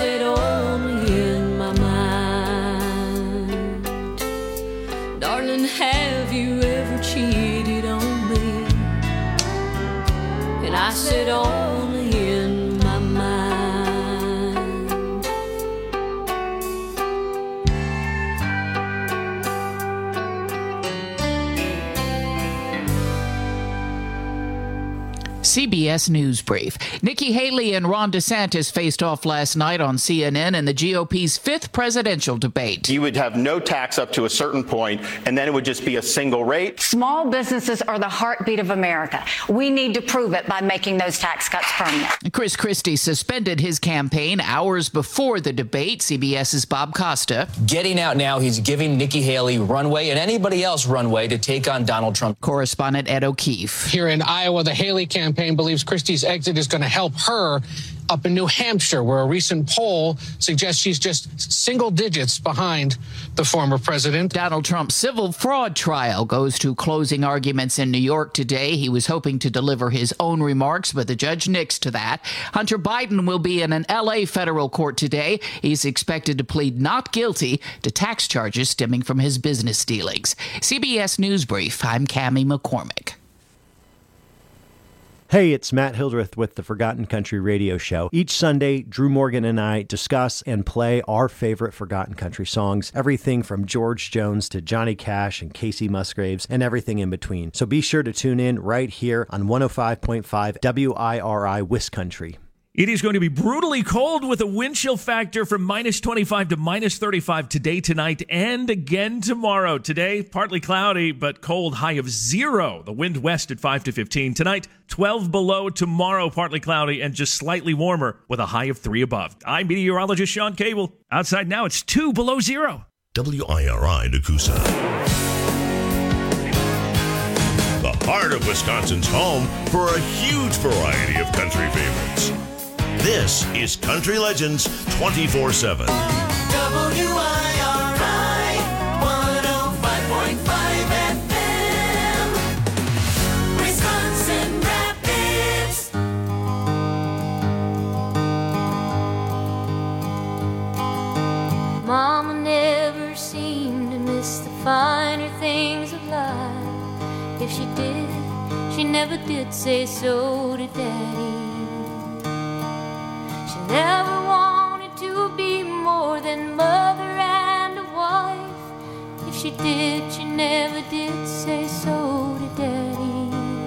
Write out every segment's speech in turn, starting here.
said only in my mind. Darling, have you ever cheated on me? And I said only in my mind. CBS News Brief. Nikki Haley and Ron DeSantis faced off last night on CNN in the GOP's fifth presidential debate. You would have no tax up to a certain point, and then it would just be a single rate. Small businesses are the heartbeat of America. We need to prove it by making those tax cuts permanent. Chris Christie suspended his campaign hours before the debate. CBS's Bob Costa. Getting out now, he's giving Nikki Haley runway and anybody else runway to take on Donald Trump. Correspondent Ed O'Keefe. Here in Iowa, the Haley campaign believes Christie's exit is going to help her. Up in New Hampshire, where a recent poll suggests she's just single digits behind the former president. Donald Trump's civil fraud trial goes to closing arguments in New York today. He was hoping to deliver his own remarks, but the judge nixed to that. Hunter Biden will be in an L.A. federal court today. He's expected to plead not guilty to tax charges stemming from his business dealings. CBS News Brief, I'm Cammie McCormick. Hey, it's Matt Hildreth with the Forgotten Country Radio Show. Each Sunday, Drew Morgan and I discuss and play our favorite Forgotten Country songs, everything from George Jones to Johnny Cash and Casey Musgraves and everything in between. So be sure to tune in right here on 105.5 WIRI Wiscountry. It is going to be brutally cold with a wind chill factor from minus 25 to minus 35 today, tonight, and again tomorrow. Today, partly cloudy, but cold, high of 0. The wind west at 5 to 15. Tonight, 12 below. Tomorrow, partly cloudy and just slightly warmer with a high of 3 above. I'm meteorologist Sean Cable. Outside now, it's 2 below 0. WIRI Nakusa. The heart of Wisconsin's home for a huge variety of country favorites. This is Country Legends 24/7. WIRI 105.5 FM, Wisconsin Rapids. Mama never seemed to miss the finer things of life. If she did, she never did say so to Daddy. Never wanted to be more than mother and a wife. If she did, she never did say so to Daddy.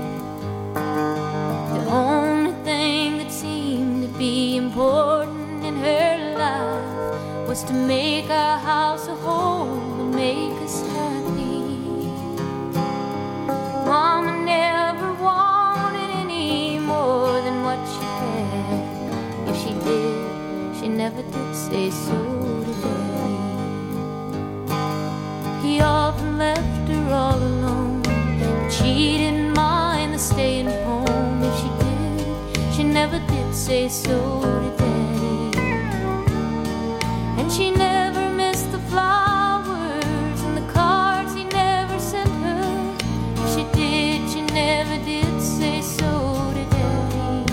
The only thing that seemed to be important in her life was to make our house a home and make us happy. Mama never wanted any more than what she had. If she did, she never did say so to Daddy. He often left her all alone, but she didn't mind the staying home. If she did, she never did say so to Daddy. And she never missed the flowers and the cards he never sent her. If she did, she never did say so to Daddy.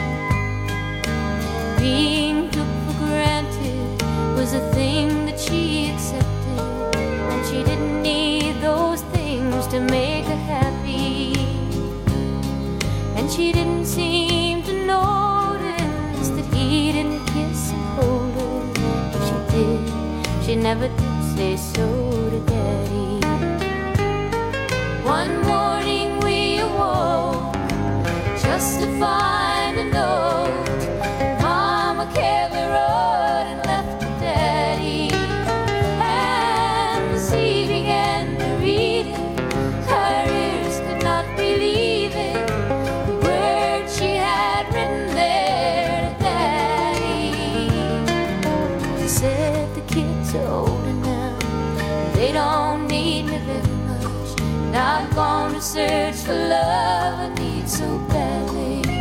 Being took for granted was a thing that she accepted, and she didn't need those things to make her happy. And she didn't seem to notice that he didn't kiss and hold her. If she did, she never did say so to Daddy. One morning we awoke just to find a note. Carefully wrote and left to Daddy, and as he began to read it, her ears could not believe it. The words she had written there to Daddy. She said, the kids are older now, they don't need me very much, and I've gone to search for love I need so badly.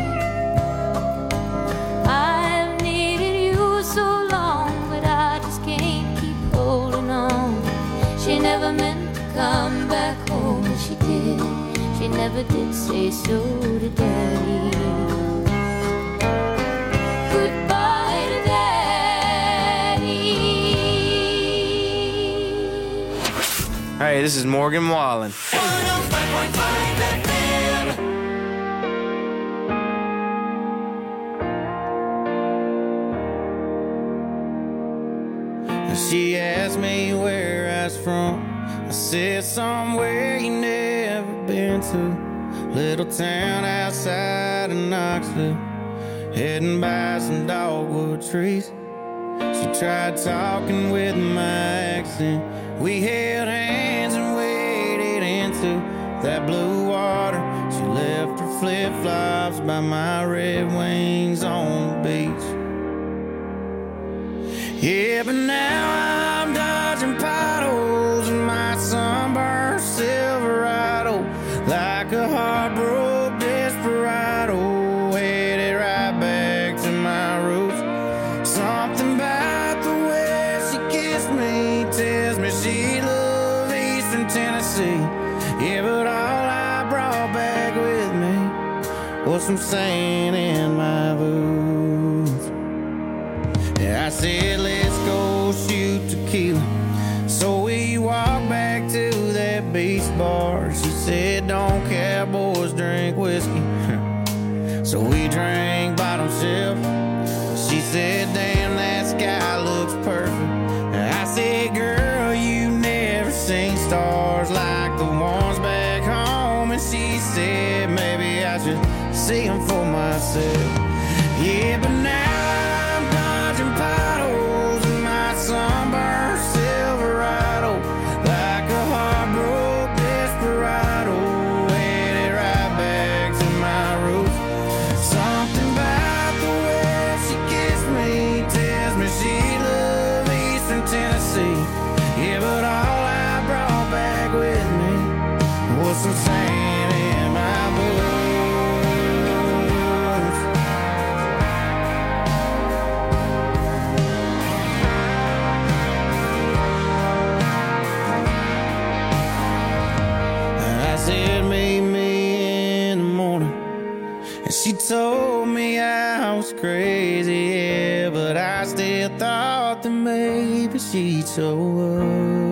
She never meant to come back home. If she did, she never did say so to Daddy. Goodbye to Daddy. Hey, this is Morgan Wallen. 105.5 FM. She asked me where I was from. I said somewhere you never been to. Little town outside of Knoxville, heading by some dogwood trees. She tried talking with my accent. We held hands and waded into that blue water. She left her flip-flops by my Red Wings on the beach. Yeah, but now I'm dodging potholes in my sunburned Silverado, like a heartbroken desperado, headed right back to my roots. Something about the way she kissed me tells me she loved Eastern Tennessee. Yeah, but all I brought back with me was some sand in my boots. Yeah, I said, let's go shoot tequila. So we walked back to that beach bar. She said, don't cowboys drink whiskey. So we drank bottom shelf. She said, damn, that sky looks perfect. I said, girl, you never seen stars like the ones back home. And she said, maybe I should see them for myself. Yeah, but now I'm dodging potholes in my sunburned Silverado, like a heartbroken desperado, headed right back to my roots. Something about the way she kissed me tells me she loved Eastern Tennessee. Yeah, but all I brought back with me was some sand in my boots. I said, meet me in the morning. And she told me I was crazy, yeah, but I still thought that maybe she'd show up.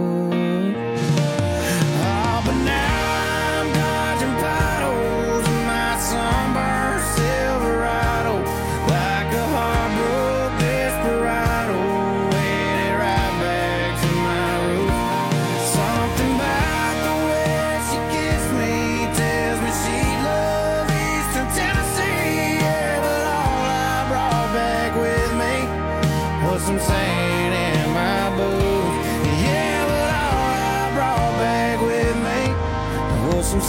Oh, but now I'm dodging potholes in my sunburned Silverado, like a heartbroken desperado, headed right back to my roots. Something about the way she kissed me tells me she loved Eastern Tennessee. Yeah, but all I brought back with me was some sand in my boots. Yeah, but all I brought back with me was some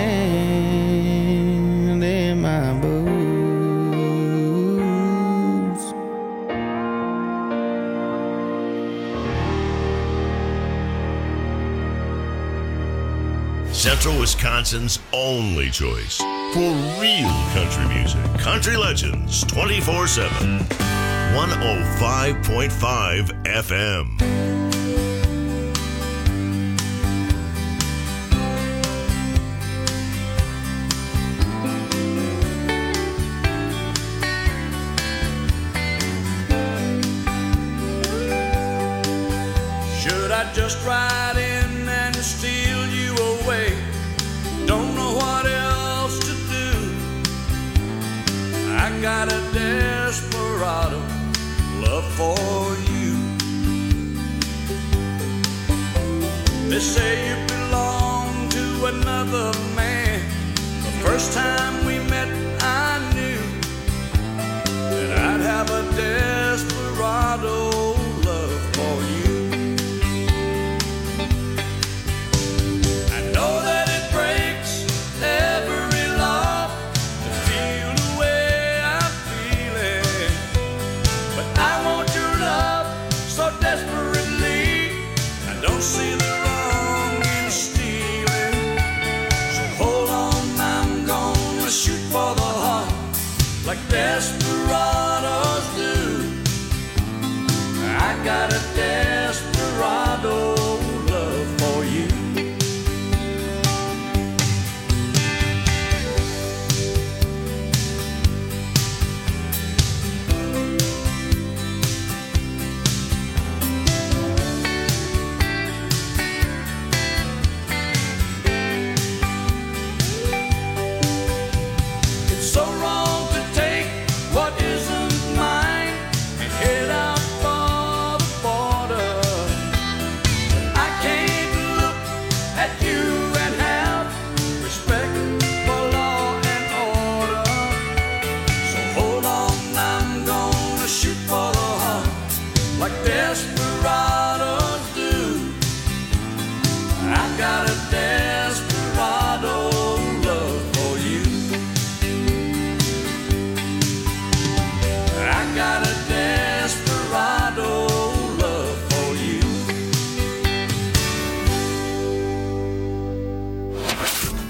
sand in my boots. Central Wisconsin's only choice for real country music. Country Legends 24/7. 105.5 FM. Should I just ride in and steal you away? Don't know what else to do. I got a desperado love for you. They say you belong to another man. The first time we met I knew that I'd have a desperado love for you. I know that it breaks every love to feel the way I'm feeling, but I want your love so desperately. I don't see the wrong in stealing, so hold on, I'm gonna shoot for the heart like desperados do. I got a desperado love for you.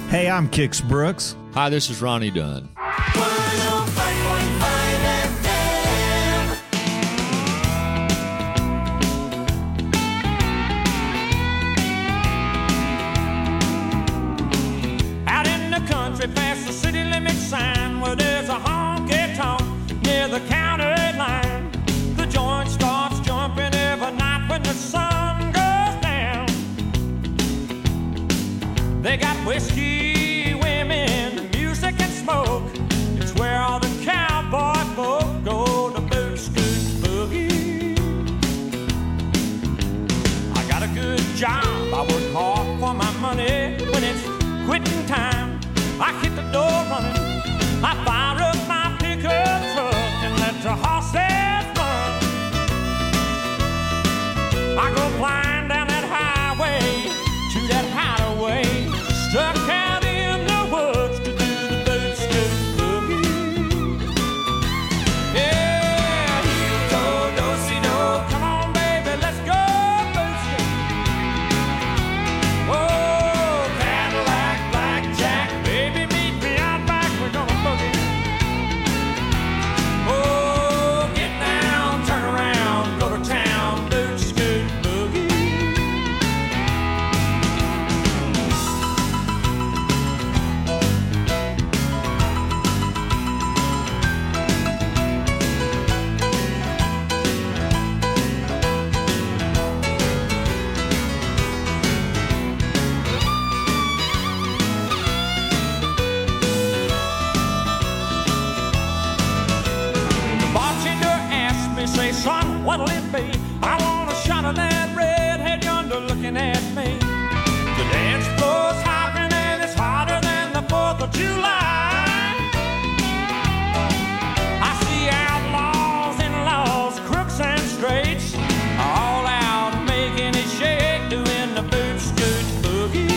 Hey, I'm Kix Brooks. Hi, this is Ronnie Dunn. 105.5 FM. Out in the country past the city limit sign where there's a honky-tonk near the county line. The joint starts jumping every night when the sun goes down. They got whiskey, women, music and smoke. It's where all the cowboy folk go to boot scoot boogie. I got a good job, I work hard for my money. When it's quitting time, I hit the door running. I fire up my pickup truck and let the horses run. I go flying down that highway to that hideaway, stuck out in the woods to do the boot scoot boogie. Yeah, do do si do, come on baby, let's go boot scoot. Oh, Cadillac, blackjack, baby, meet me out back, we're gonna boogie. Oh, get down, turn around, go to town, boot scoot boogie. The bartender asked me, say, son, what'll it be? I want a shot of that redhead yonder looking at me. The dance floor's hopping and it's hotter than the 4th of July. I see outlaws and laws, crooks and straights, all out making it shake, doing the boot scoot boogie.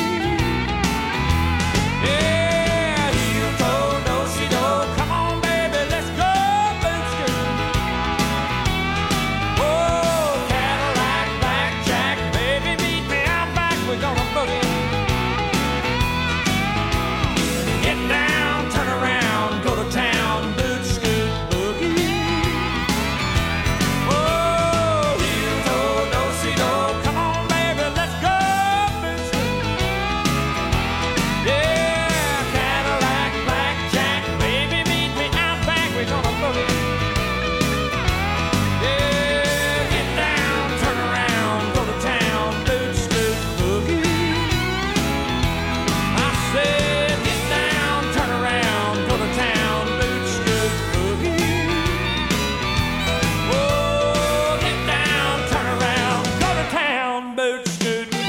Yeah, heel toe, do si do, come on baby, let's go boot scoot. Oh, Cadillac, blackjack, baby, meet me out back, we're gonna boogie. Get down, turn around, go to town, boot scoot boogie. Oh, heel toe, do si do, come on baby, let's go boot scoot. Yeah, Cadillac, blackjack, baby, meet me out back, we're gonna boogie. Yeah, get down, turn around, go to town, boot scoot boogie. I said, get down, turn around, go to town, boot scoot boogie. Oh, get down, turn around, go to town, boot scoot boogie.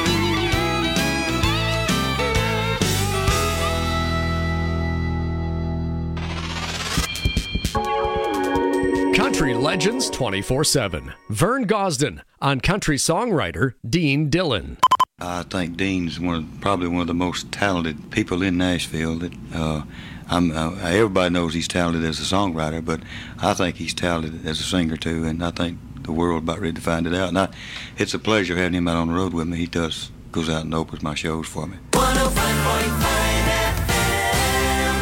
Country Legends 24/7. Vern Gosden on country songwriter Dean Dillon. I think Dean's probably one of the most talented people in Nashville. That everybody knows he's talented as a songwriter, but I think he's talented as a singer too, and I think the world about ready to find it out. And it's a pleasure having him out on the road with me. He goes out and opens my shows for me. 105.5 FM.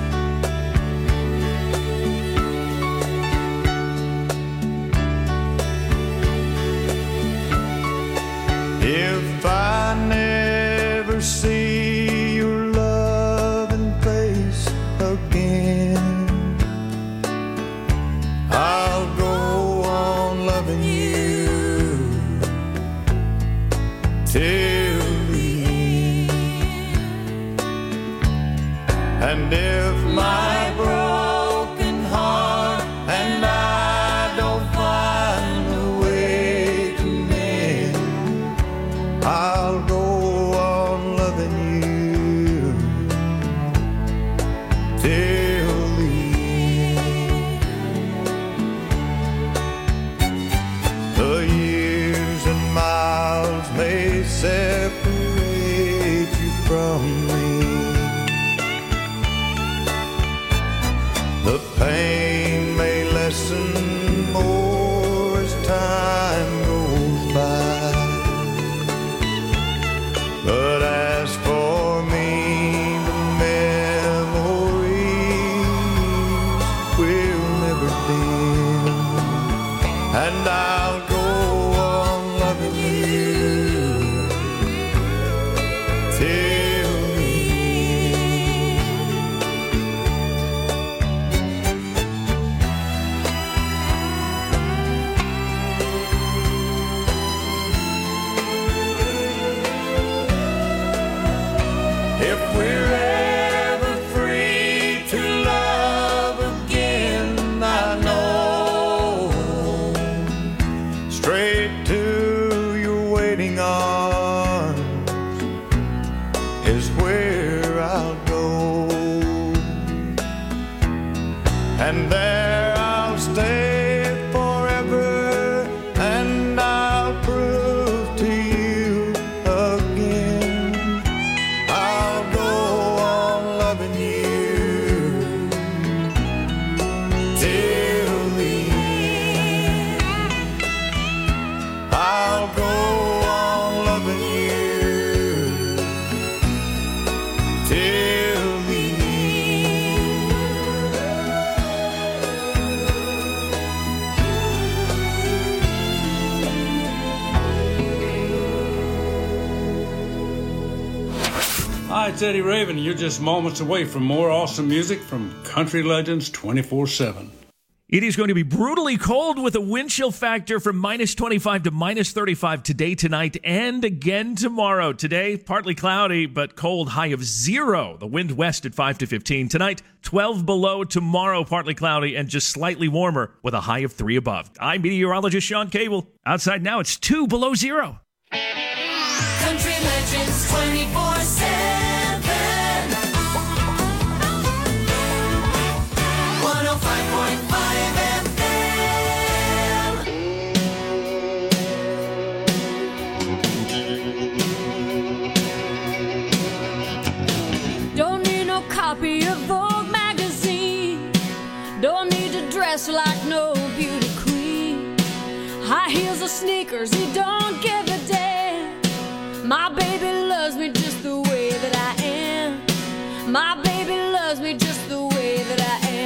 If I never see your loving face again, I'll go on loving you till the end. And if my broken heart and I don't find a way to mend, I'll go on loving you till the end. The years and miles may separate you from me. The pain may lessen more as time goes by. waiting arms is where I'll go, and there I'll stay forever, and I'll prove to you again I'll go on loving you till the end. I'll go on loving you till the end. Hi, it's Eddie Raven. You're just moments away from more awesome music from Country Legends 24/7. It is going to be brutally cold with a wind chill factor from minus 25 to minus 35 today, tonight, and again tomorrow. Today, partly cloudy, but cold, high of 0. The wind west at 5 to 15. Tonight, 12 below. Tomorrow, partly cloudy and just slightly warmer with a high of 3 above. I'm meteorologist Sean Cable. Outside now, it's 2 below 0. Country Legends 24/7. 105.5 FM. Don't need no copy of Vogue magazine. Don't need to dress like no beauty queen. High heels or sneakers, he don't give a damn. My baby loves me just the way that I am. My baby loves me just the way that I am.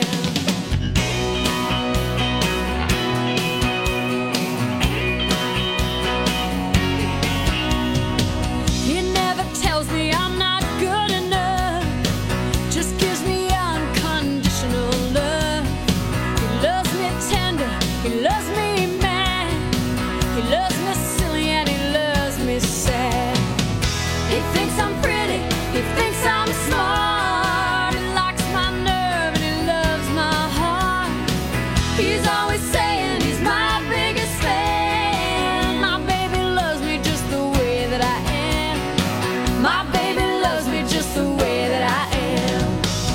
He never tells me I'm not good enough. Just gives me unconditional love. He loves me tender. He loves me mad. He loves me silly and he loves me sad. He thinks I'm pretty. He thinks I'm smart. He likes my nerve and he loves my heart. He's always saying he's my biggest fan. My baby loves me just the way that I am. My baby loves me just the way that I am.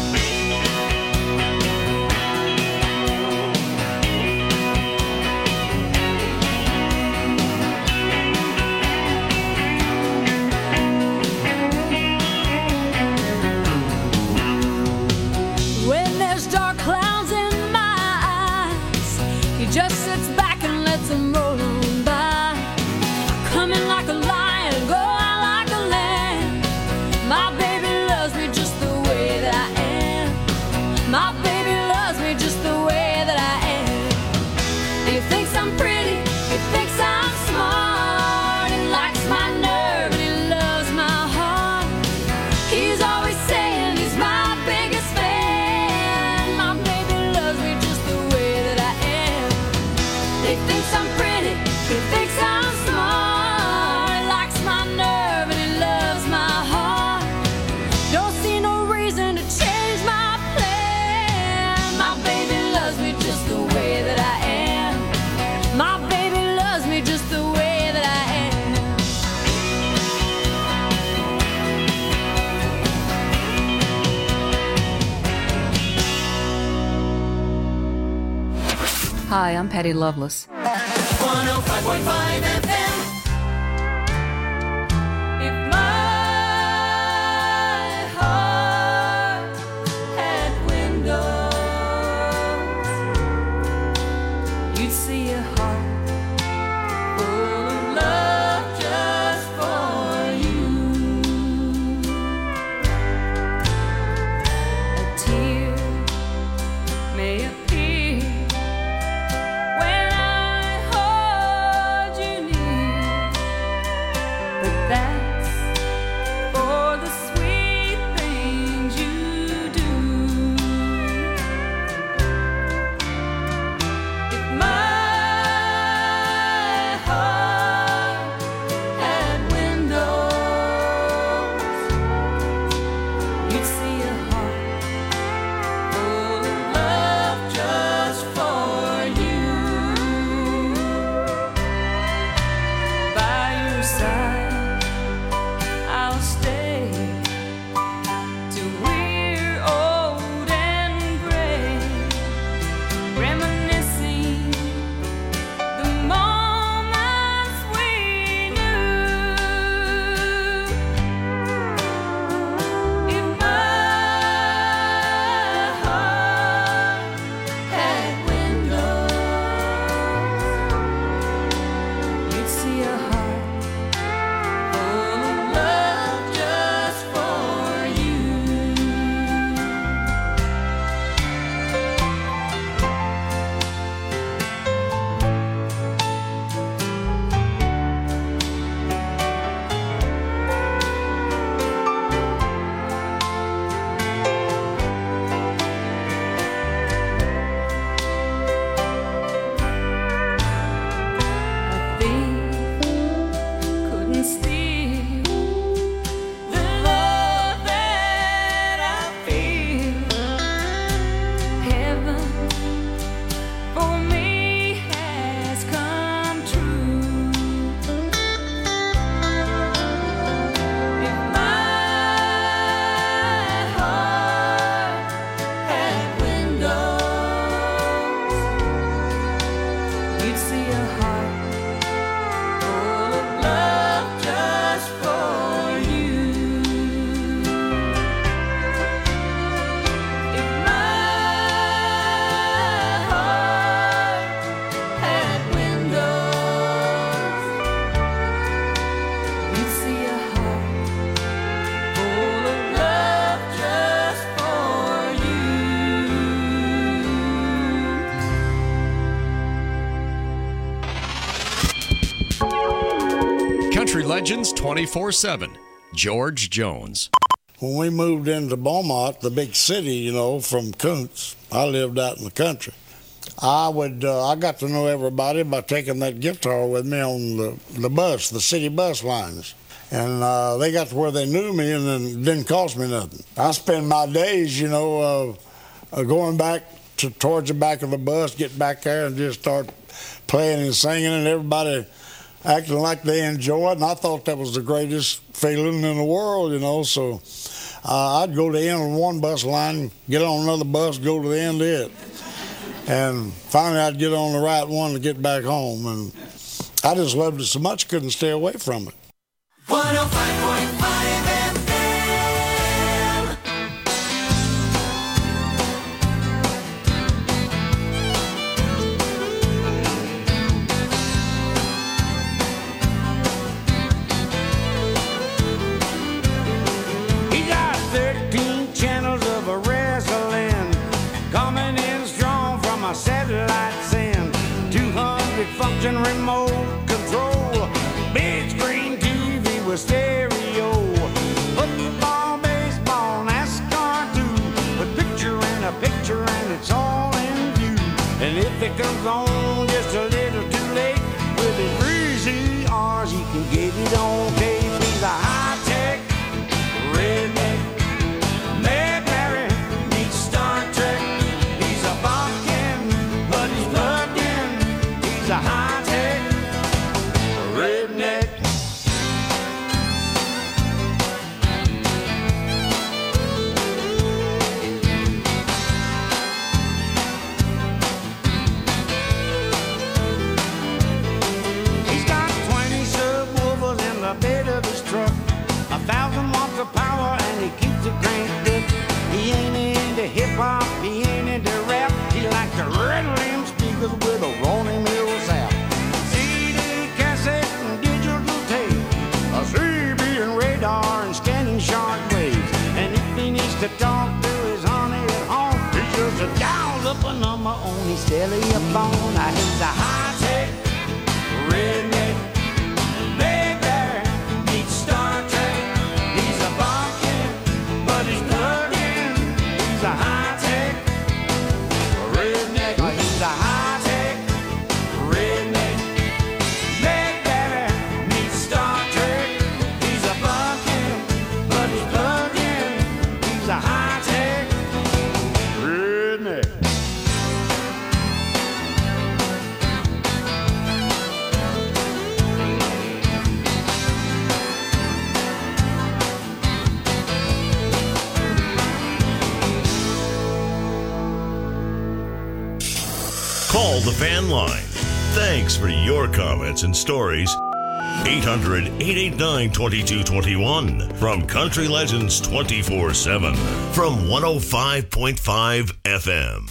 When there's dark clouds in my eyes, he just sits back and lets them roll on by. I come in like a lion, go out like a lamb. My baby loves me just the way that I am. My baby loves me just the way that I am. And he thinks I'm pretty, he thinks I'm smart. He likes my nerve and he loves my heart. He's always saying he's my biggest fan. My baby loves me just the way that I am. He thinks I'm pretty, he thinks I'm smart. He likes my nerve and he loves my heart. Don't see no reason to change my plan. My baby loves me just the way that I am. My baby loves me just the way that I am. Hi, I'm Patty Loveless. 105.5 FM. If my heart had windows, you'd see a heart full of love just for you. A tear may appear when I hold you near. your side. I'll stay till we're old and gray, reminiscing the moments we knew. If my heart had windows, you'd see a heart full of love just for you. A thief couldn't steal the love that I feel. Heaven for me has come true. If my heart had windows, you'd see a heart full of love just for you. If my heart had windows, you'd see a heart full of love just for you. Country Legends 24/7. George Jones. When we moved into Beaumont, the big city, you know, from Kuntz, I lived out in the country. I got to know everybody by taking that guitar with me on the bus, the city bus lines. And they got to where they knew me, and then it didn't cost me nothing. I spend my days, you know, going back towards the back of the bus, get back there and just start playing and singing, and everybody acting like they enjoy it. And I thought that was the greatest feeling in the world, you know. So I'd go to the end of one bus line, get on another bus, go to the end of it. And finally I'd get on the right one to get back home. And I just loved it so much, couldn't stay away from it. 105.5 FM. He got 13 channels of a wrestling coming in strong from a satellite send. 200 function remote control, big screen TV with stereo, football, baseball, NASCAR too, with picture and a picture and it's all in view. And if it comes on just a little too late, with his 3 CRs he can get it on tape. He's a high-tech redneck. Mayberry meets Star Trek. He's a Vulcan, but he's plugged in. He's a high-tech redneck. He's got 20 subwoofers in the bed of his truck, 1,000 watts of power, and he keeps it cranked up. He ain't into hip-hop, he ain't into rap. He likes to rattle them speakers with a rolling mill zap. CD, cassette, and digital tape, a CB and radar and scanning short waves. And if he needs to talk to his honey at home, he just dials up a number on his telephone. Now he's a high-tech redneck. Mayberry meets Star Trek. He's a Vulcan, but he's plugged in. He's a high-tech redneck. He's a high-tech redneck. Mayberry meets Star Trek. He's a Vulcan, but he's plugged in. He's a high-tech redneck. the fan line. Thanks for your comments and stories. 800-889-2221 from Country Legends 24/7 from 105.5 FM.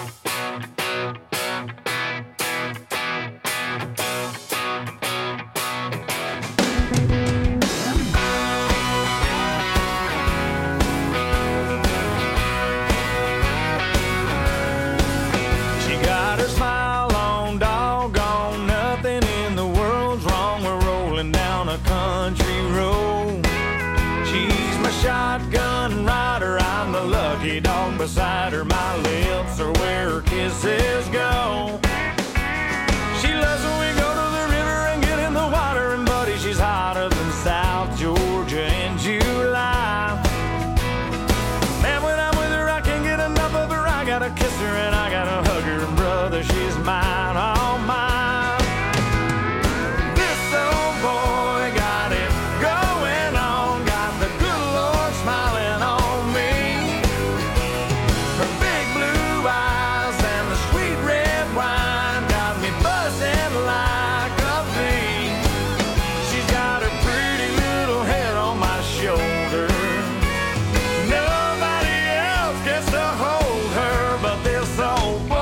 Shotgun rider, I'm the lucky dog beside her. My lips are where her kisses go. She loves when we go to the river and get in the water. And buddy, she's hotter than South Georgia in July. Man, when I'm with her, I can't get enough of her. I gotta kiss her and I gotta hug her. And brother, she's mine, all mine. This old boy got it going on, got the good Lord smiling on me. Her big blue eyes and the sweet red wine got me buzzing like a bee. She's got her pretty little head on my shoulder. Nobody else gets to hold her but this old boy.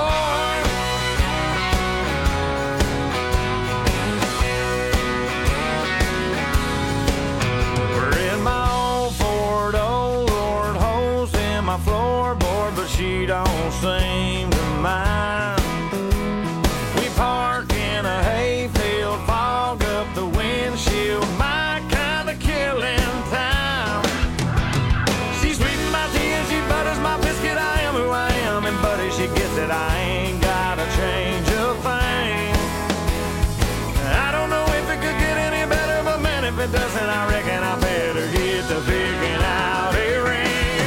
We're in my old Ford, old Lord holes in my floorboard, but she don't seem to mind. We park in a hayfield, fog up the windshield, my kind of killing time. She sweetens my tea and she butters my biscuit. I am who I am, and buddy, she gets it. I ain't gotta change a thing. I don't know if it could get any better, but man, if it doesn't, I reckon I better get to picking out a ring.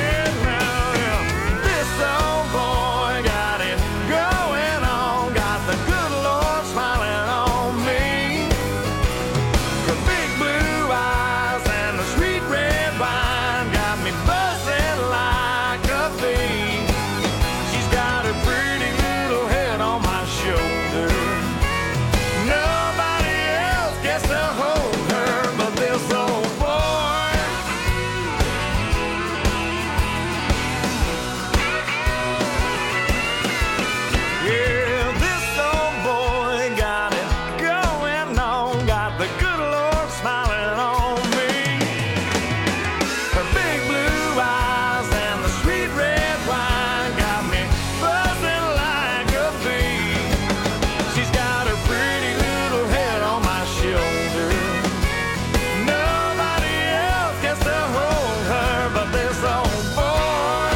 This old boy got it going on, got the good Lord smiling on me. Her big blue eyes and the sweet red wine got me buzzing like a bee. She's got her pretty little head on my shoulder. Nobody else gets to hold her but this old boy. Yeah, this old boy got it going on, got the good Lord smiling on me. Her big blue eyes and the sweet red wine got me buzzing like a bee. She's got her pretty little head on my shoulder. Nobody else gets to hold her but this old boy.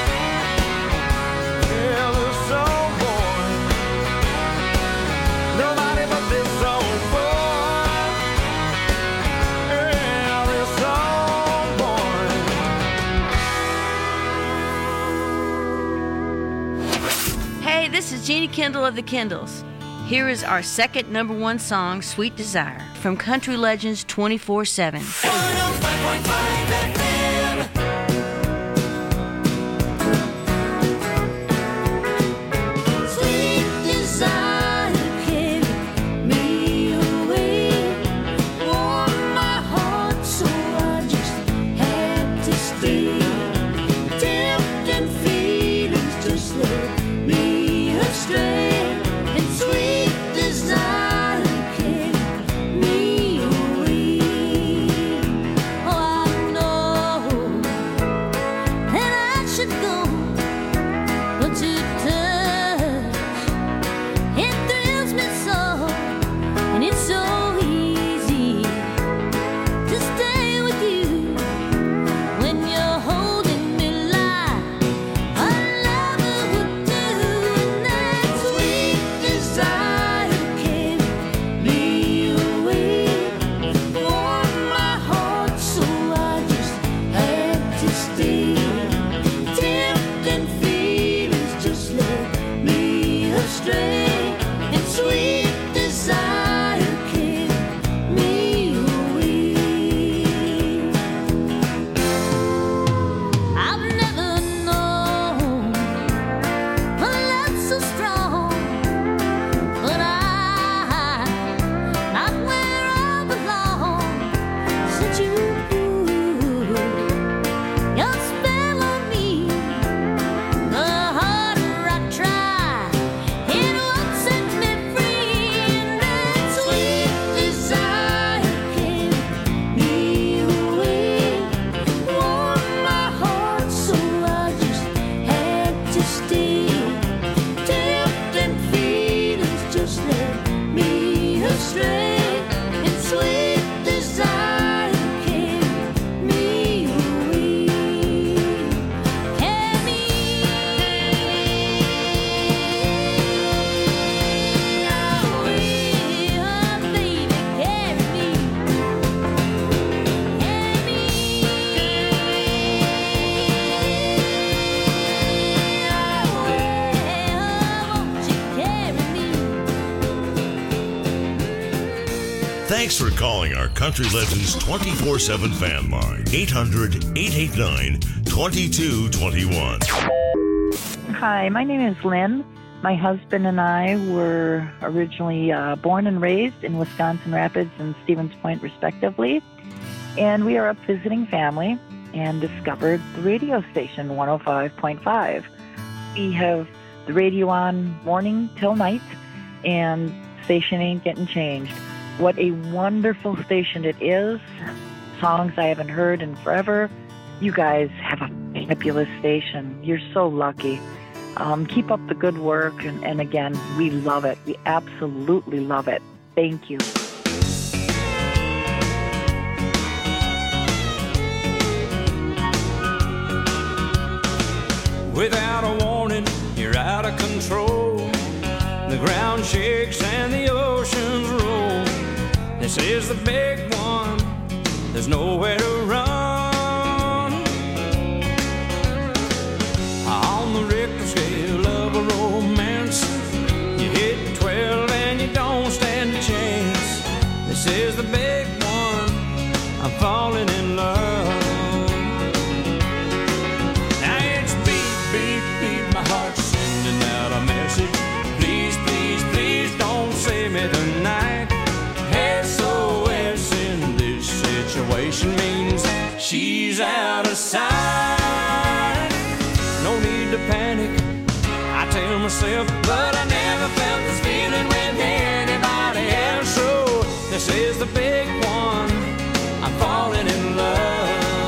Yeah, this old boy. Nobody but this old boy. Yeah, this old boy. Hey, this is Jeannie Kendall of the Kendalls. Here is our second number one song, Sweet Desire, from Country Legends 24/7. 105.5 FM. Sweet desire carry me away, warm my heart so I just had to stay. Tempting feelings just led me astray, and sweet desire carry me away. Oh, I know Thanks for calling our Country Legends 24/7 fan line. 800-889-2221. Hi, my name is Lynn. My husband and I were originally born and raised in Wisconsin Rapids and Stevens Point, respectively. And we are up visiting family and discovered the radio station 105.5. We have the radio on morning till night, and station ain't getting changed. What a wonderful station it is. Songs I haven't heard in forever. You guys have a fabulous station. You're so lucky. Keep up the good work, and again, we love it. We absolutely love it. Thank you. Without a warning, you're out of control. The ground shakes and the oceans roll. This is the big one. There's nowhere to run. On the Richter scale of a romance, you hit 12 and you don't stand a chance. This is the big one. I'm falling in love. Now it's beat, beat, beat. My heart's sending out a message. Please, please, please don't save me tonight. SOS in this situation means she's out of sight. No need to panic, I tell myself, but I never felt this feeling with anybody else. So this is the big one. I'm falling in love.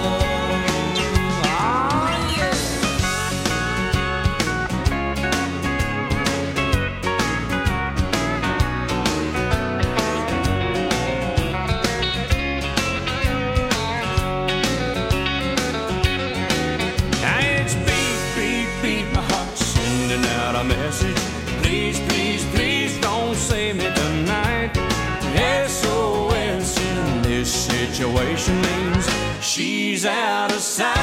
Message. Please, please, please don't save me tonight. SOS in this situation means she's out of sight.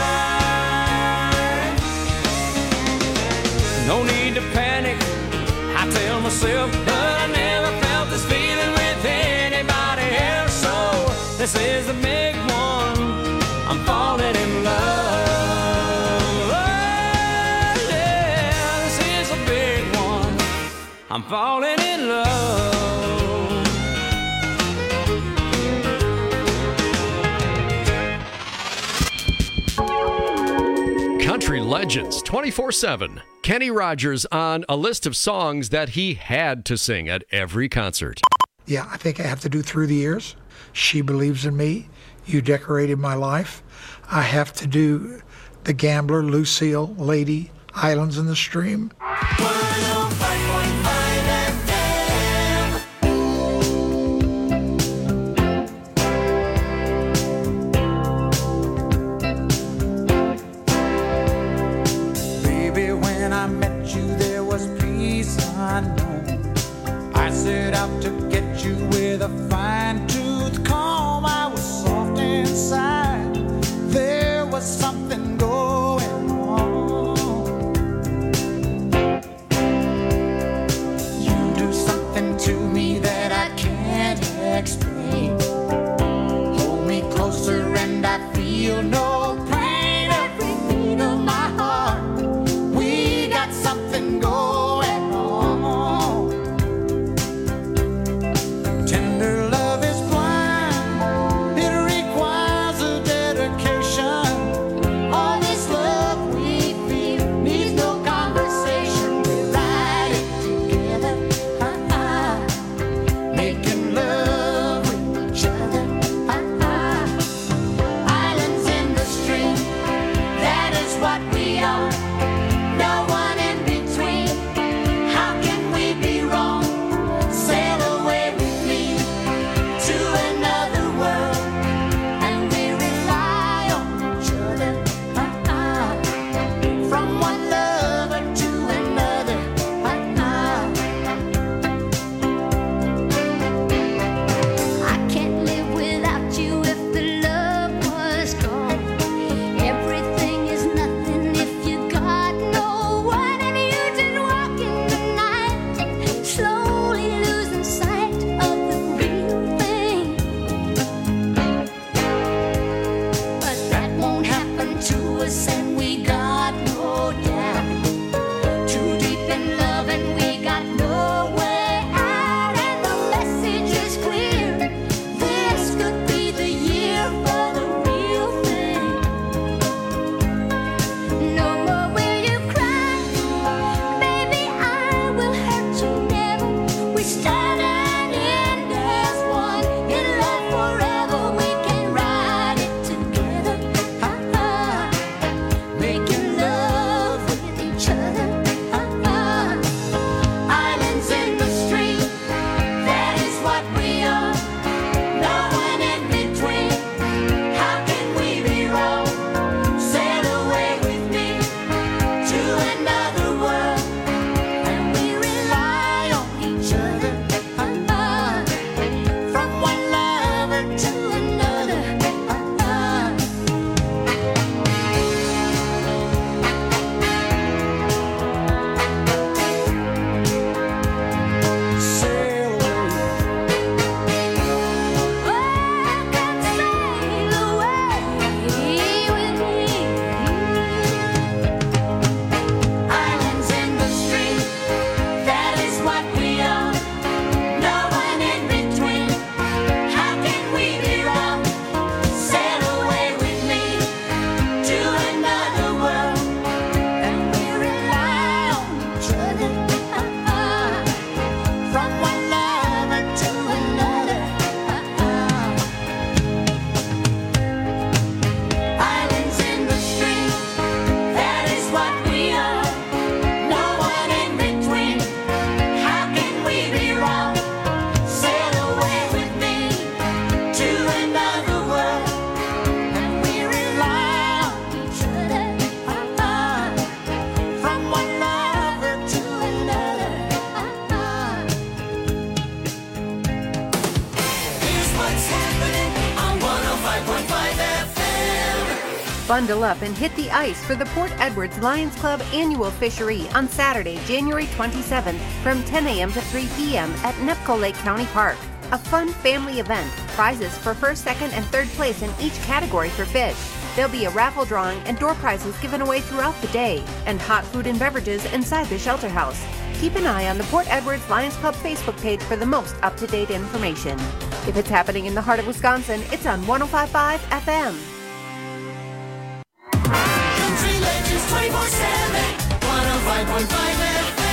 No need to panic, I tell myself, but I never felt this feeling with anybody else. So this is the big one. I'm falling in love. I'm falling in love. Country Legends 24/7. Kenny Rogers on a list of songs that he had to sing at every concert. Yeah, I think I have to do Through the Years. She Believes in Me. You Decorated My Life. I have to do The Gambler, Lucille, Lady, Islands in the Stream. I set out to get you with a fine-tooth comb. I was soft inside. There was something going on. Bundle up and hit the ice for the Port Edwards Lions Club annual fishery on Saturday, January 27th from 10 a.m. to 3 p.m. at Nepco Lake County Park. A fun family event. Prizes for first, second, and third place in each category for fish. There'll be a raffle drawing and door prizes given away throughout the day, and hot food and beverages inside the shelter house. Keep an eye on the Port Edwards Lions Club Facebook page for the most up-to-date information. If it's happening in the heart of Wisconsin, it's on 105.5 FM. Country Legends 24/7, 105.5 FM.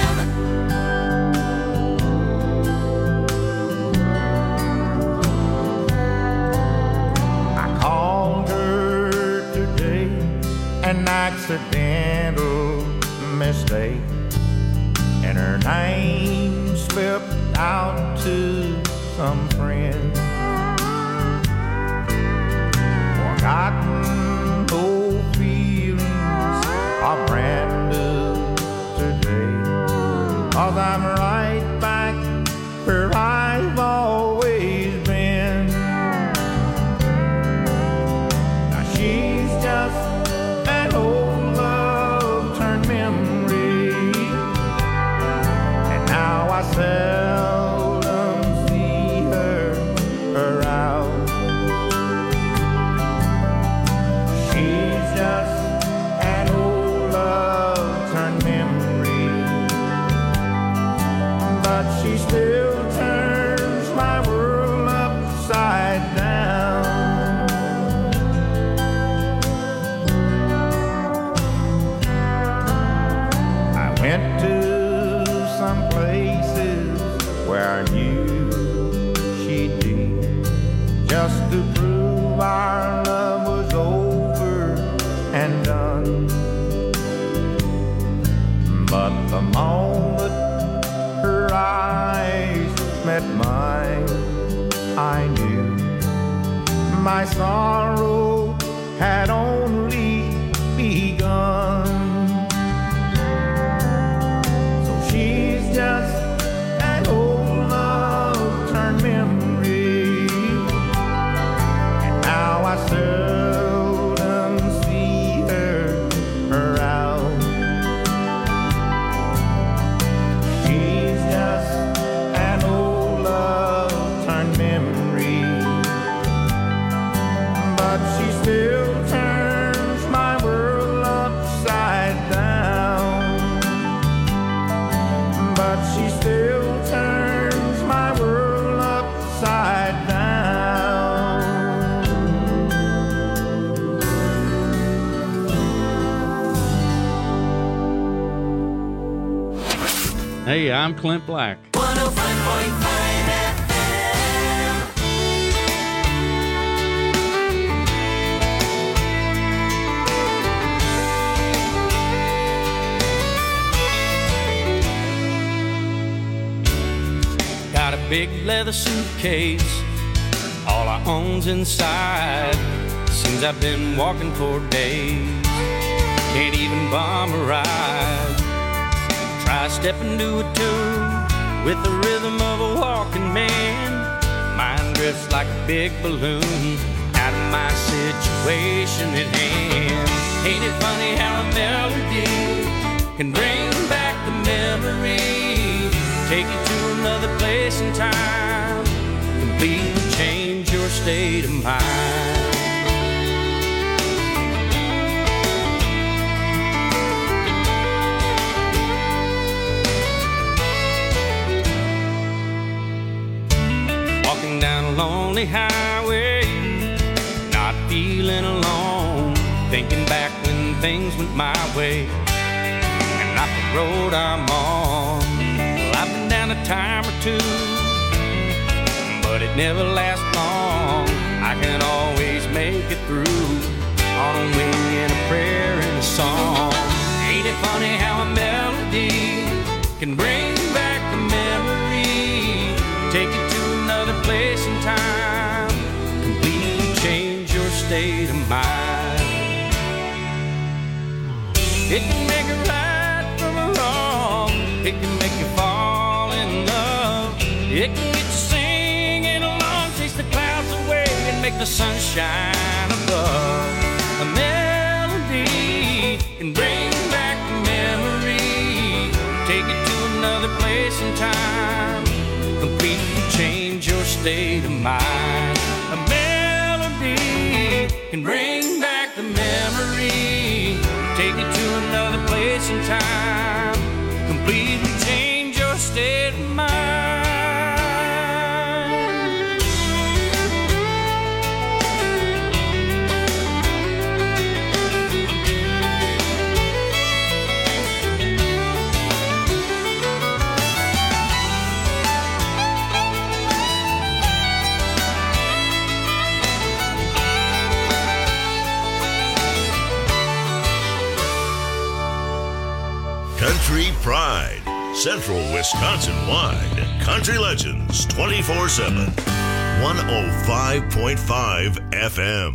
I called her today, an accidental mistake, and her name slipped out to some friend. Forgotten old feelings are brand new today, 'cause I'm right back where I've always been. Now she's just an old love turned memory, and now I seldom see her around. She's just an old love turned memory, but she still turns my world upside down. I went to some places where I knew she'd be, just to prove our love was over and done. But the moment her eyes met mine, I knew my sorrow had only begun. So she's just an old love turned memory, and now I seldom see her around. She's just an old love turned memory, but she still turns my world upside down. But she still turns my world upside down. Hey, I'm Clint Black. 105.5 FM. Got a big leather suitcase, all I own's inside. Seems I've been walking for days, can't even bomb a ride. Try stepping to a tune with the rhythm of a walking man. Mind drifts like a big balloon out of my situation at hand. Ain't it funny how a melody can bring back the memory, take you to another place and time, completely change your state of mind. Walking down a lonely highway, not feeling alone, thinking back when things went my way and not the road I'm on. Well, I've been down a time or two, but it never lasts long. I can always make it through on a wing and a prayer and a song. Ain't it funny how a melody can bring back the memory, take you to another place and time, completely change your state of mind. It can make a right from a wrong, it can make you fall in love, it can get you singing along, chase the clouds away and make the sun shine above. A melody can bring back the memory, take it to another place and time, completely change your state of mind. A melody can bring back the memory, take it to another place and time, completely change your state of mind. Country Pride, Central Wisconsin-wide. Country Legends 24/7. 105.5 FM.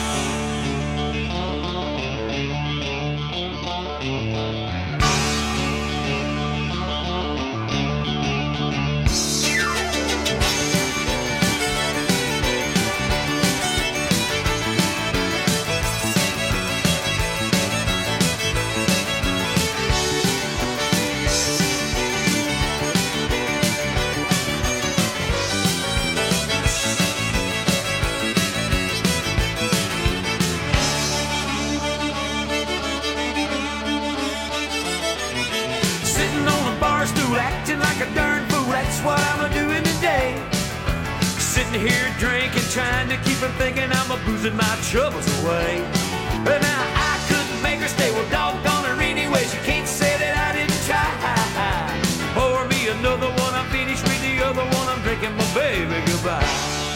Acting like a darn fool, that's what I'm doing today. Sitting here drinking, trying to keep from thinking I'm boozing my troubles away. But now I couldn't make her stay, well doggone her anyways. You can't say that I didn't try. Pour me another one, I'm finished with the other one, I'm drinking my baby goodbye.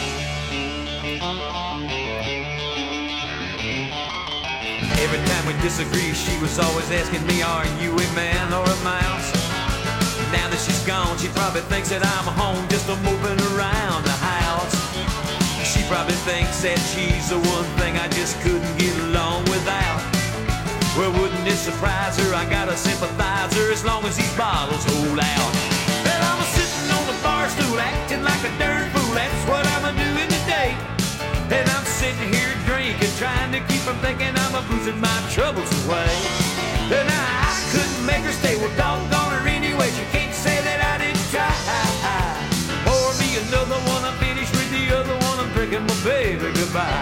Every time we disagree, she was always asking me, are you a man or a mouse? Now that she's gone, she probably thinks that I'm home just a moving around the house. She probably thinks that she's the one thing I just couldn't get along without. Well, wouldn't it surprise her? I got a sympathizer as long as these bottles hold out. And I'm sitting on the bar stool acting like a darn fool, that's what I'm doing today. And I'm sitting here drinking, trying to keep from thinking I'm boozing my troubles away. And I couldn't make her stay, well doggone her anyways. You can't say that I didn't try. Pour me another one, I'm finished with the other one, I'm drinking my baby goodbye.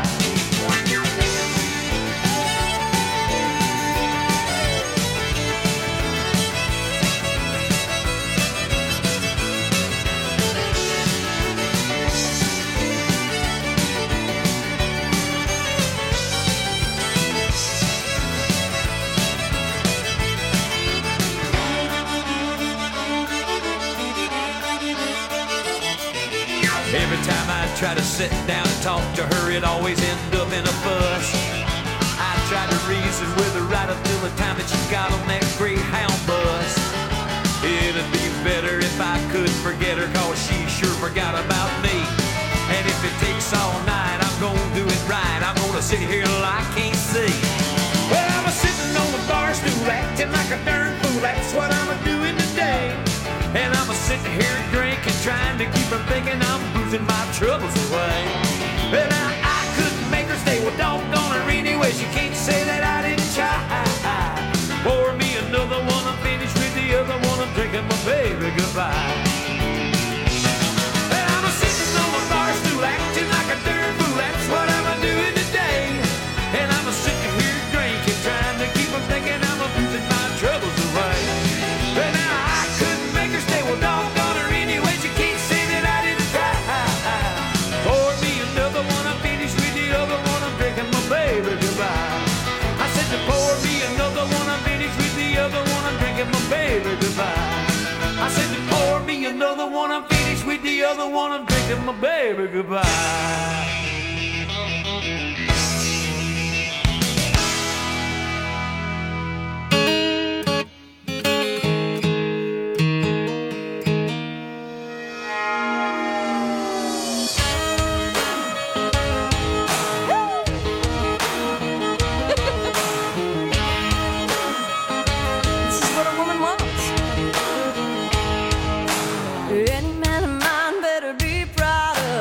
Every time I try to sit down and talk to her, it always ends up in a fuss. I tried to reason with her right up till the time that she got on that Greyhound bus. It'd be better if I could forget her, cause she sure forgot about me. And if it takes all night, I'm gonna do it right. I'm gonna sit here till I can't see. Well, I'm sitting on the bar stool acting like a darn fool, that's what I'm doing today. And I'm sitting here drinking, trying to keep from thinking I'm boozing my troubles away. And I couldn't make her stay, well doggone her anyways. You can't say that I didn't try. Pour me another one, I'm finished with the other one, I'm drinking my baby goodbye. And I'm sitting on the bar stool acting like a darn fool, that's what I'm doing today. And I'm sitting here drinking, trying to keep from thinking I'm boozing my troubles away. And I couldn't make her stay, well doggone her anyways. You can't say that I didn't try. Pour me another one, I'm finished with the other one, I'm drinking my baby goodbye. I said to pour me another one, I'm finished with the other one, I'm drinking my baby goodbye. I said to pour me another one, I'm finished with the other one, I'm drinking my baby goodbye.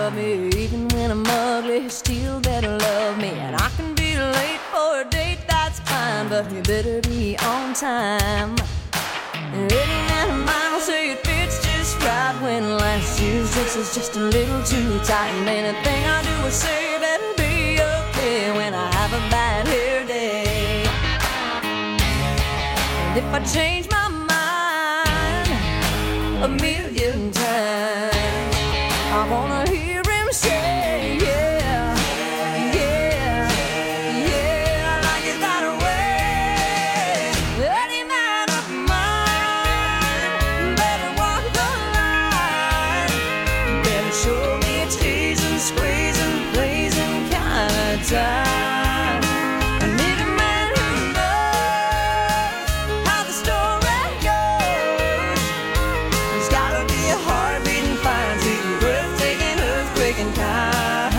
Still better love me, and I can be late for a date that's that's fine, but you better be on time. And any man of mine will say it fits just right when last year's dress is just a little too tight. And anything I do or say better be okay when I have a bad hair day. And if I change my mind a million times, I wanna hear him say, yeah, yeah, yeah, I like it that way. Any man of mine better walk the line, better show me a teasing, squeezing, pleasing kind of time. I need a man who knows how the story goes. There's gotta be a heart beating fine, sweet, breathtaking, earthquaking kind.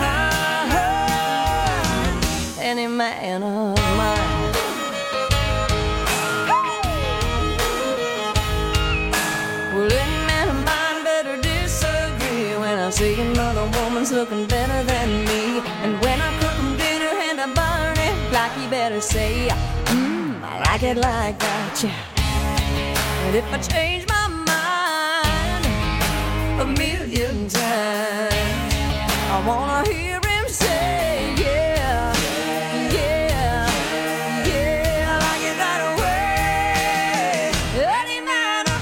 Any man of mine. Well, any man of mine better disagree when I see another woman's looking better than me. And when I cook him dinner and I burn it like, he better say, I like it like that, yeah. And if I change my mind a million times, I wanna hear him say, yeah, yeah, yeah, I like it that way. Any man of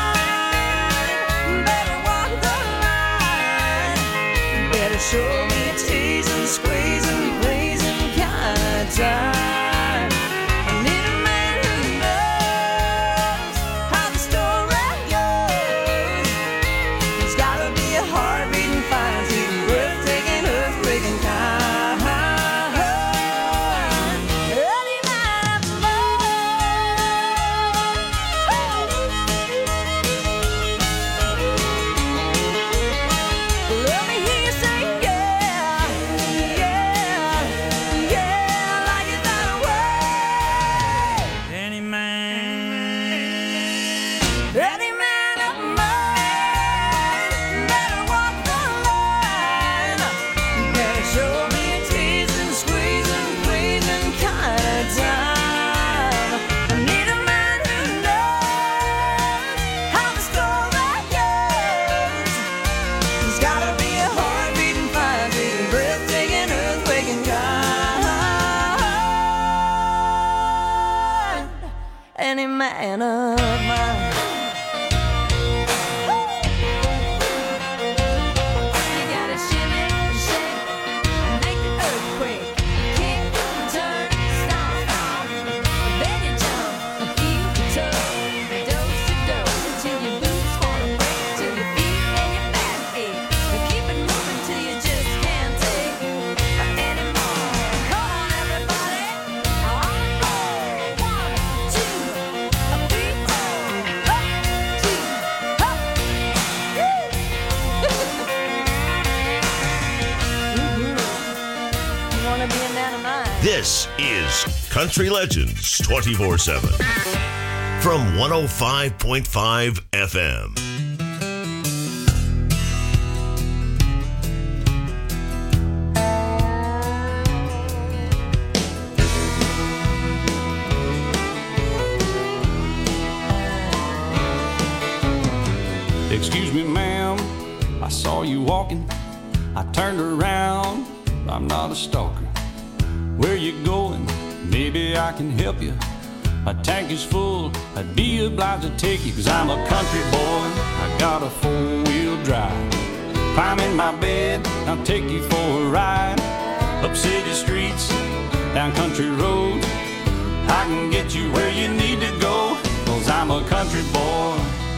mine better walk the line, better show me a teasing, squeezing, pleasing kind of time. I need a man who knows how the story goes. There's gotta be a heart beating fine, sweet, breathtaking, earthquaking kind. Any man of mine. Let me hear you say, yeah, yeah, yeah, I like it that way. Any man. Any man of mine better walk the line, better show me a teasing, squeezing, pleasing kind of time. I need a man who knows how the story goes. There's gotta be a heart beating fine, beating, breathtaking, earthquaking kind. Any man of mine. You gotta shimmy, shake, make the earthquake, kick, turn, stomp, then you jump, heel to toe, dose to dose, till your boots wanna break, till your feet and your back ache. Keep it moving till you just can't take anymore. Come on, everybody, on the floor. 1, 2, 3, 4. Up, 2, up. You wanna be a man of mine? This is Country Legends 24/7 from 105.5 FM. Excuse me, ma'am, I saw you walking. I turned around, I'm not a stalker. Where you going? Maybe I can help you. My tank is full, I'd be obliged to take you, 'cause I'm a country boy, I got a 4-wheel drive. Climb in my bed, I'll take you for a ride. Up city streets, down country roads, I can get you where you need to go, 'cause I'm a country boy.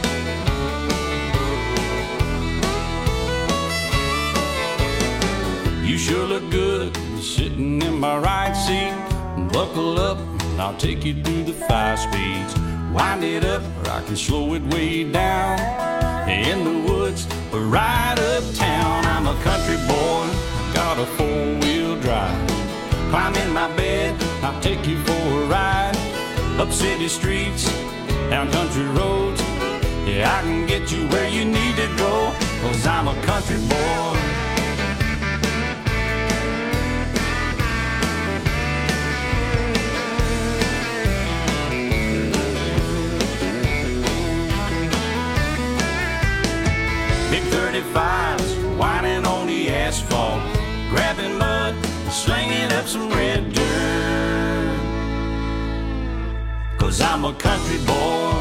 You sure look good sitting in my right seat. Buckle up, I'll take you through the 5 speeds. Wind it up, or I can slow it way down. In the woods, or right uptown. I'm a country boy, got a 4-wheel drive. Climb in my bed, I'll take you for a ride. Up city streets, down country roads. Yeah, I can get you where you need to go, 'cause I'm a country boy. left some red dirt. 'Cause I'm a country boy.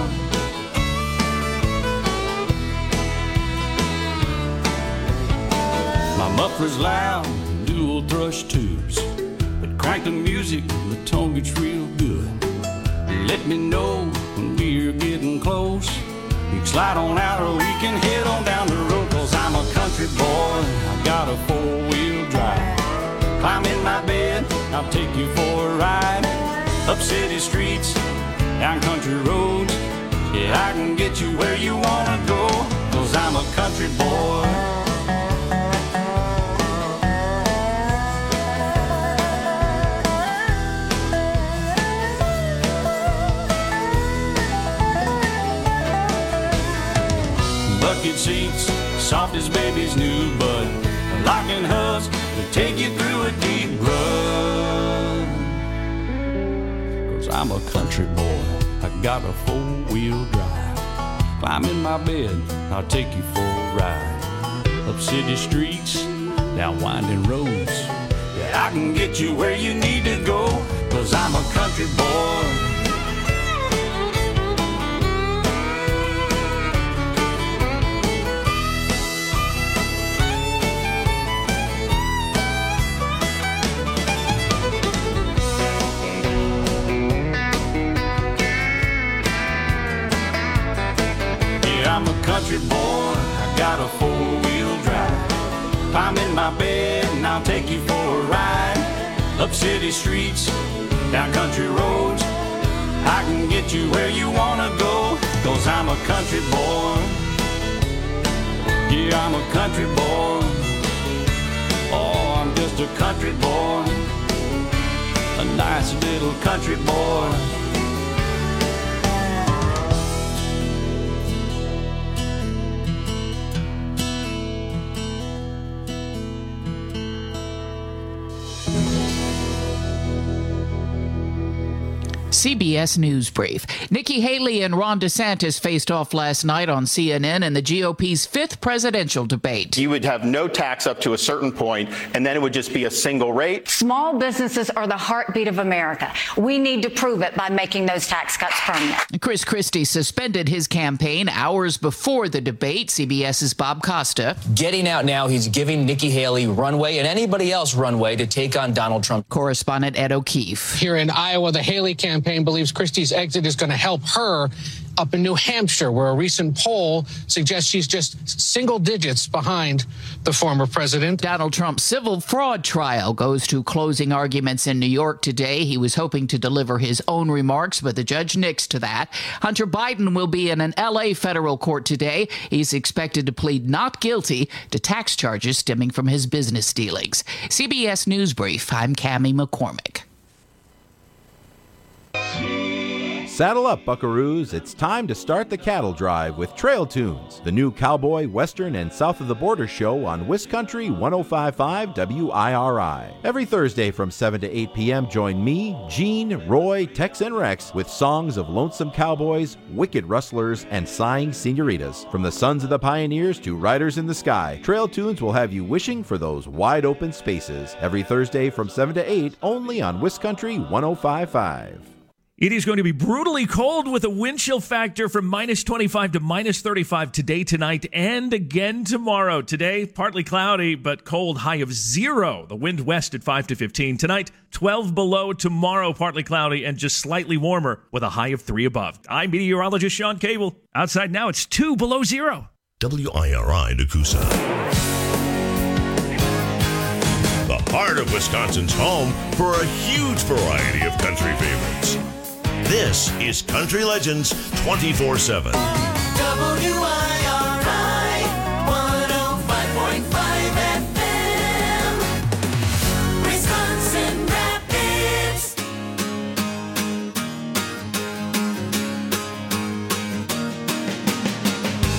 My muffler's loud, dual thrush tubes, but crank the music, the tone gets real good. Let me know when we're getting close. You can slide on out or we can head on down the road. 'Cause I'm a country boy, I got a four-wheel drive. Climb in my bed, I'll take you for a ride. Up city streets, down country roads. Yeah, I can get you where you wanna go. 'Cause I'm a country boy. Bucket seats, soft as baby's new bud. Locking hubs to take you through a deep rut. 'Cause I'm a country boy, I got a four-wheel drive. Climb in my bed, I'll take you for a ride. Up city streets, down winding roads. Yeah, I can get you where you need to go. 'Cause I'm a country boy. I'm a country boy, I got a four-wheel drive. Climb in my bed and I'll take you for a ride. Up city streets, down country roads. I can get you where you wanna go. 'Cause I'm a country boy. Yeah, I'm a country boy. Oh, I'm just a country boy. A nice little country boy. CBS News Brief. Nikki Haley and Ron DeSantis faced off last night on CNN in the GOP's fifth presidential debate. You would have no tax up to a certain point, and then it would just be a single rate. Small businesses are the heartbeat of America. We need to prove it by making those tax cuts permanent. Chris Christie suspended his campaign hours before the debate. CBS's Bob Costa. Getting out now, he's giving Nikki Haley runway and anybody else runway to take on Donald Trump. Correspondent Ed O'Keefe. Here in Iowa, the Haley campaign believes Christie's exit is going to help her up in New Hampshire, where a recent poll suggests she's just single digits behind the former president. Donald Trump's civil fraud trial goes to closing arguments in New York today. He was hoping to deliver his own remarks, but the judge nixed to that. Hunter Biden will be in an L.A. federal court today. He's expected to plead not guilty to tax charges stemming from his business dealings. CBS News Brief, I'm Cammie McCormick. Saddle up, buckaroos. It's time to start the cattle drive with Trail Tunes, the new cowboy, western, and south of the border show on WisCountry 105.5 WIRI. Every Thursday from 7 to 8 p.m., join me, Gene, Roy, Tex, and Rex with songs of lonesome cowboys, wicked rustlers, and sighing senoritas. From the sons of the pioneers to riders in the sky, Trail Tunes will have you wishing for those wide open spaces. Every Thursday from 7 to 8, only on WisCountry 105.5. It is going to be brutally cold with a wind chill factor from minus 25 to minus 35 today, tonight, and again tomorrow. Today, partly cloudy, but cold, high of 0. The wind west at 5 to 15. Tonight, 12 below. Tomorrow, partly cloudy and just slightly warmer with a high of 3 above. I'm meteorologist Sean Cable. Outside now, it's 2 below 0. WIRI Nakusa. The heart of Wisconsin's home for a huge variety of country favorites. This is Country Legends 24/7. WIRI.